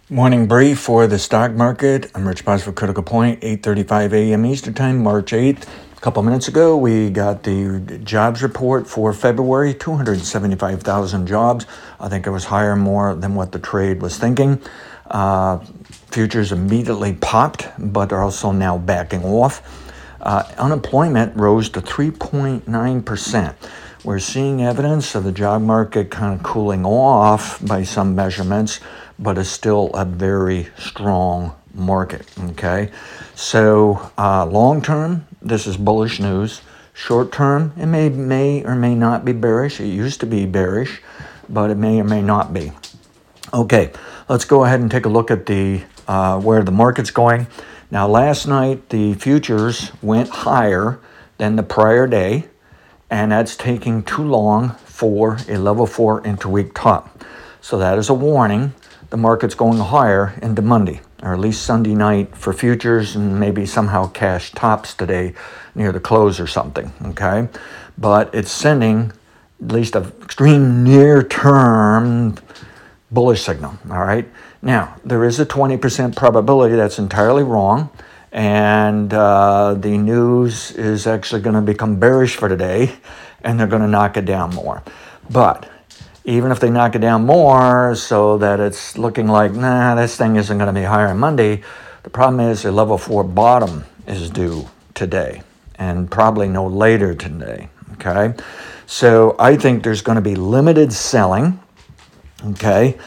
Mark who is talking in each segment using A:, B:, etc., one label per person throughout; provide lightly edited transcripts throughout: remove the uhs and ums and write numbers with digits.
A: Morning brief for the stock market. I'm Rich Boss for Critical Point, 8:35 a.m. Eastern Time, March 8th. A couple minutes ago, we got the jobs report for February, 275,000 jobs. I think it was higher more than what the trade was thinking. Futures immediately popped, but are also now backing off. Unemployment rose to 3.9%. We're seeing evidence of the job market kind of cooling off by some measurements, but it's still a very strong market, okay? So long term, this is bullish news. Short term, it may or may not be bearish. It used to be bearish, but it may or may not be. Okay, let's go ahead and take a look at the where the market's going. Now, last night, the futures went higher than the prior day, and that's taking too long for a level 4 interweek top. So that is a warning. The market's going higher into Monday, or at least Sunday night for futures, and maybe somehow cash tops today near the close or something, okay? But it's sending at least an extreme near-term bullish signal, all right? Now, there is a 20% probability that's entirely wrong, and the news is actually going to become bearish for today, and they're going to knock it down more. But even if they knock it down more so that it's looking like, this thing isn't going to be higher on Monday, the problem is a level 4 bottom is due today, and probably no later today, okay? So I think there's going to be limited selling, okay?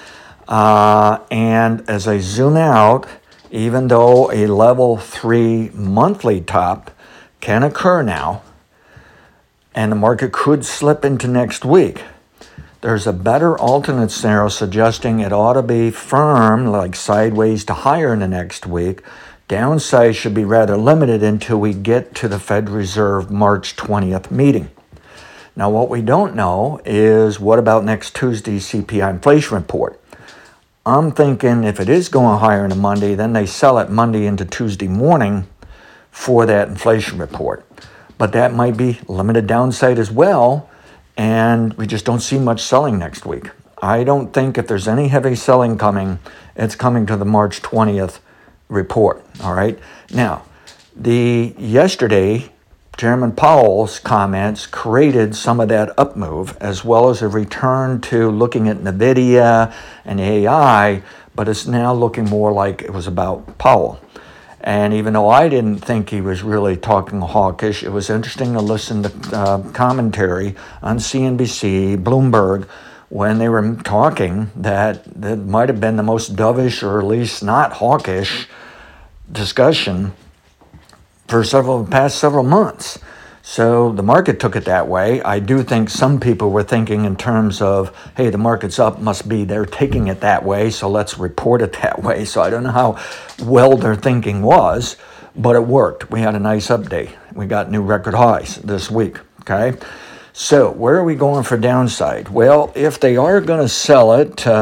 A: And as I zoom out, even though a level 3 monthly top can occur now, and the market could slip into next week, there's a better alternate scenario suggesting it ought to be firm, like sideways to higher in the next week. Downside should be rather limited until we get to the Fed Reserve March 20th meeting. Now, what we don't know is what about next Tuesday's CPI inflation report? I'm thinking if it is going higher into Monday, then they sell it Monday into Tuesday morning for that inflation report. But that might be limited downside as well, and we just don't see much selling next week. I don't think if there's any heavy selling coming, it's coming to the March 20th report, all right? Now, yesterday, Chairman Powell's comments created some of that up move, as well as a return to looking at NVIDIA and AI, but it's now looking more like it was about Powell. And even though I didn't think he was really talking hawkish, it was interesting to listen to commentary on CNBC, Bloomberg, when they were talking that might have been the most dovish, or at least not hawkish, discussion for past several months. So the market took it that way. I do think some people were thinking in terms of, hey, the market's up, must be they're taking it that way, so let's report it that way. So I don't know how well their thinking was, but it worked. We had a nice update. We got new record highs this week, okay? So where are we going for downside? Well, if they are going to sell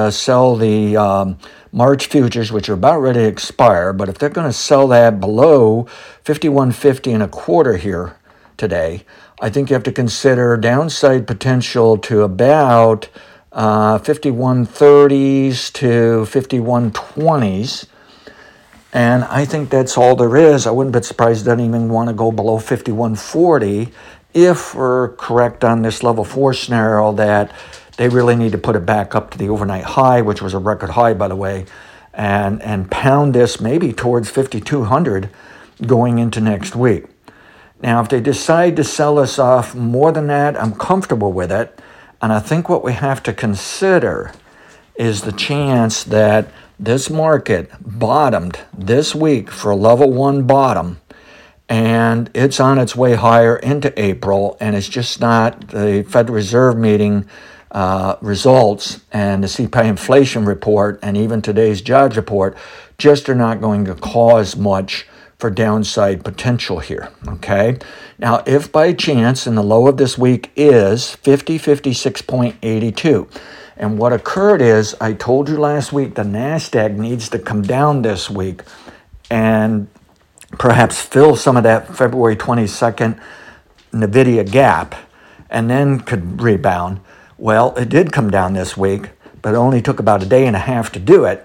A: the March futures, which are about ready to expire, but if they're going to sell that below 51.50 and a quarter here today, I think you have to consider downside potential to about 51.30s to 51.20s. And I think that's all there is. I wouldn't be surprised they don't even want to go below 51.40 if we're correct on this level 4 scenario that they really need to put it back up to the overnight high, which was a record high, by the way, and pound this maybe towards 5,200 going into next week. Now, if they decide to sell us off more than that, I'm comfortable with it. And I think what we have to consider is the chance that this market bottomed this week for a level 1 bottom, and it's on its way higher into April, and it's just not the Federal Reserve meeting results and the CPI inflation report and even today's jobs report just are not going to cause much for downside potential here, okay? Now, if by chance, and the low of this week is 56.82, and what occurred is, I told you last week, the NASDAQ needs to come down this week and perhaps fill some of that February 22nd NVIDIA gap, and then could rebound. Well, it did come down this week, but it only took about a day and a half to do it.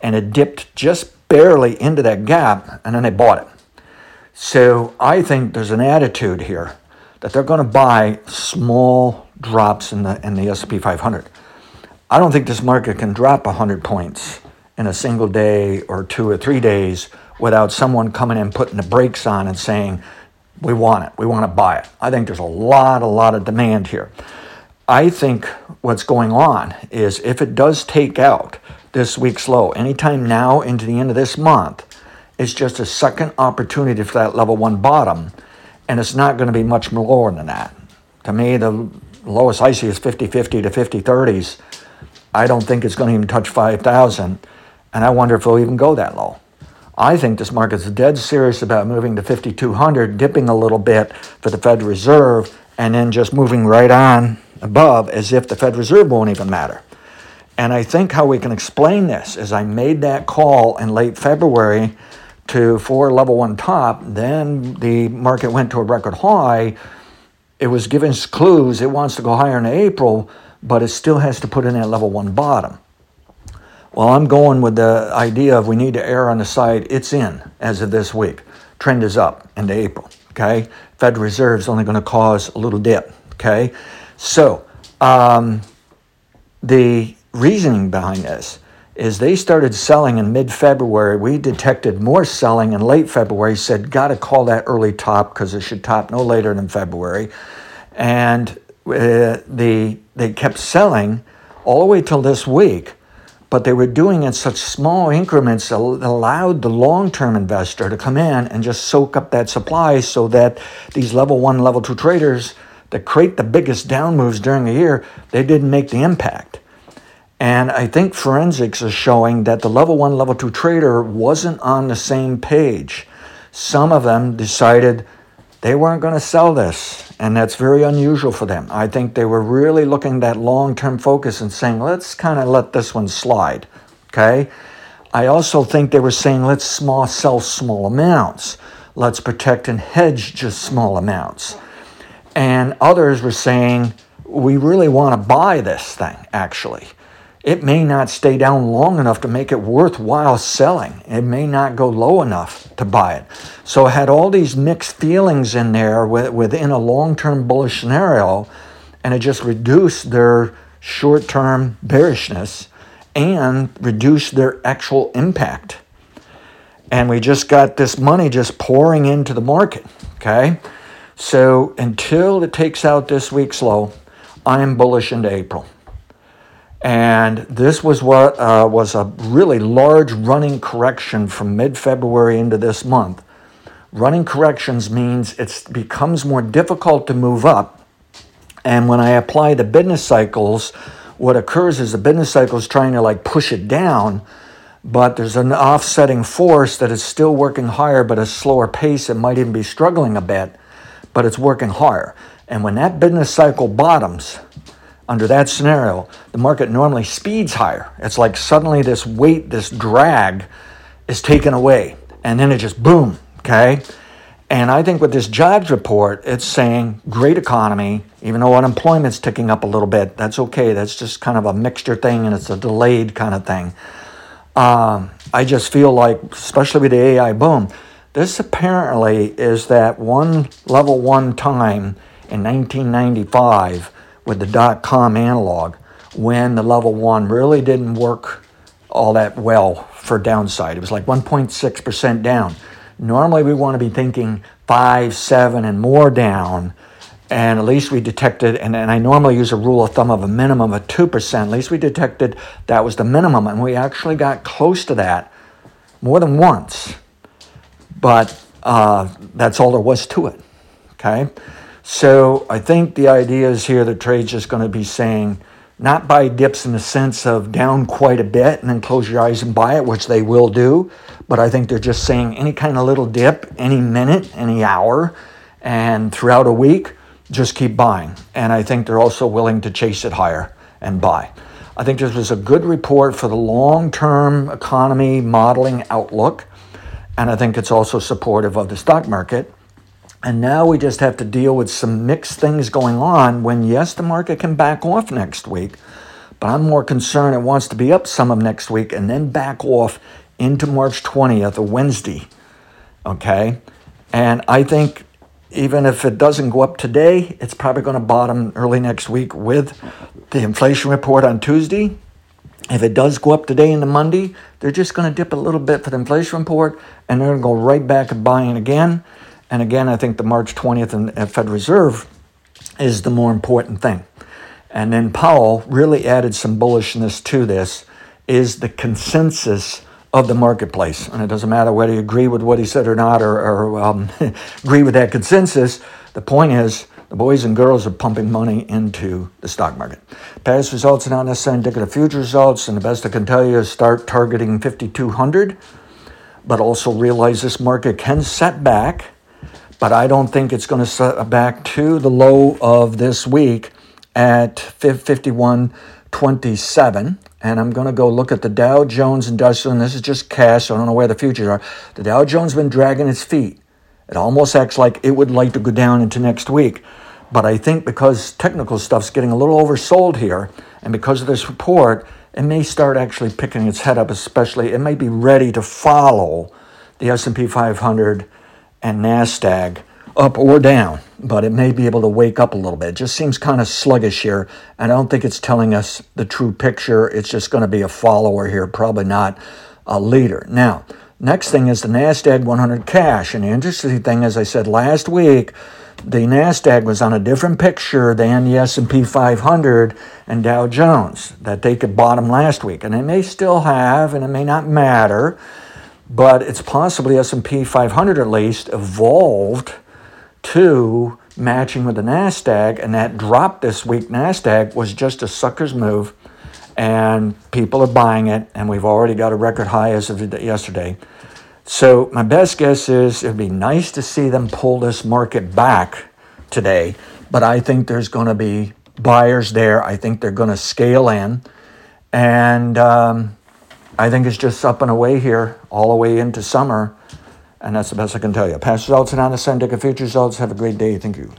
A: and it dipped just barely into that gap, and then they bought it. So I think there's an attitude here that they're going to buy small drops in the S&P 500. I don't think this market can drop 100 points in a single day or 2 or 3 days without someone coming in, putting the brakes on and saying, we want it, we want to buy it. I think there's a lot of demand here. I think what's going on is if it does take out this week's low, anytime now into the end of this month, it's just a second opportunity for that level 1 bottom, and it's not going to be much lower than that. To me, the lowest I see is 50.50 to 50.30s. I don't think it's going to even touch 5,000, and I wonder if it'll even go that low. I think this market's dead serious about moving to 5,200, dipping a little bit for the Federal Reserve, and then just moving right on above as if the Federal Reserve won't even matter. And I think how we can explain this is I made that call in late February for level 1 top, then the market went to a record high. It was giving clues it wants to go higher in April, but it still has to put in that level 1 bottom. Well, I'm going with the idea of we need to err on the side it's in as of this week. Trend is up into April, okay? Federal Reserve's only going to cause a little dip, okay? So the reasoning behind this is they started selling in mid-February. We detected more selling in late February, said got to call that early top because it should top no later than February. And they kept selling all the way till this week, but they were doing it in such small increments that allowed the long-term investor to come in and just soak up that supply so that these level 1, level 2 traders that create the biggest down moves during the year, they didn't make the impact. And I think forensics is showing that the level 1, level 2 trader wasn't on the same page. Some of them decided they weren't going to sell this, and that's very unusual for them. I think they were really looking at that long-term focus and saying, let's kind of let this one slide, okay? I also think they were saying, let's sell small amounts. Let's protect and hedge just small amounts. And others were saying, we really want to buy this thing, actually. It may not stay down long enough to make it worthwhile selling. It may not go low enough to buy it. So it had all these mixed feelings in there within a long-term bullish scenario, and it just reduced their short-term bearishness and reduced their actual impact. And we just got this money just pouring into the market, okay? So until it takes out this week's low, I am bullish into April. And this was what was a really large running correction from mid-February into this month. Running corrections means it becomes more difficult to move up. And when I apply the business cycles, what occurs is the business cycle is trying to push it down, but there's an offsetting force that is still working higher, but at a slower pace. It might even be struggling a bit, but it's working higher. And when that business cycle bottoms, under that scenario, the market normally speeds higher. It's like suddenly this weight, this drag is taken away, and then it just boom, okay? And I think with this jobs report, it's saying great economy, even though unemployment's ticking up a little bit. That's okay. That's just kind of a mixture thing, and it's a delayed kind of thing. I just feel like, especially with the AI boom, this apparently is that level 1 time in 1995 with the dot-com analog when the level 1 really didn't work all that well for downside. It was like 1.6% down. Normally we want to be thinking 5, 7, and more down, and at least we detected, and I normally use a rule of thumb of a minimum of 2%, at least we detected that was the minimum, and we actually got close to that more than once. But that's all there was to it, okay? So I think the idea is here the trade's just going to be saying, not buy dips in the sense of down quite a bit and then close your eyes and buy it, which they will do. But I think they're just saying any kind of little dip, any minute, any hour, and throughout a week, just keep buying. And I think they're also willing to chase it higher and buy. I think this was a good report for the long-term economy modeling outlook. And I think it's also supportive of the stock market. And now we just have to deal with some mixed things going on when, yes, the market can back off next week, But I'm more concerned it wants to be up some of next week and then back off into March 20th, a Wednesday. Okay? And I think even if it doesn't go up today, it's probably going to bottom early next week with the inflation report on Tuesday. If it does go up today into Monday, they're just going to dip a little bit for the inflation report, and they're going to go right back and buying again. And again, I think the March 20th and Fed Reserve is the more important thing. And then Powell really added some bullishness to this, is the consensus of the marketplace. And it doesn't matter whether you agree with what he said or not, or agree with that consensus. The point is, the boys and girls are pumping money into the stock market. Past results are not necessarily indicative of future results, and the best I can tell you is start targeting 5,200, but also realize this market can set back, but I don't think it's going to set back to the low of this week at 51.27. And I'm going to go look at the Dow Jones Industrial, and this is just cash, so I don't know where the futures are. The Dow Jones has been dragging its feet. It almost acts like it would like to go down into next week. But I think because technical stuff's getting a little oversold here, and because of this report, it may start actually picking its head up, especially it may be ready to follow the S&P 500 and NASDAQ up or down, but it may be able to wake up a little bit. It just seems kind of sluggish here, and I don't think it's telling us the true picture. It's just going to be a follower here, probably not a leader. Now, next thing is the NASDAQ 100 cash, and the interesting thing, as I said last week, the NASDAQ was on a different picture than the S&P 500 and Dow Jones, that they could bottom last week. And it may still have, and it may not matter, but it's possibly S&P 500 at least evolved to matching with the NASDAQ, and that drop this week, NASDAQ, was just a sucker's move, and people are buying it, and we've already got a record high as of yesterday. So my best guess is it'd be nice to see them pull this market back today, but I think there's going to be buyers there. I think they're going to scale in, and I think it's just up and away here all the way into summer, and that's the best I can tell you. Past results and on the Sandica future results. Have a great day. Thank you.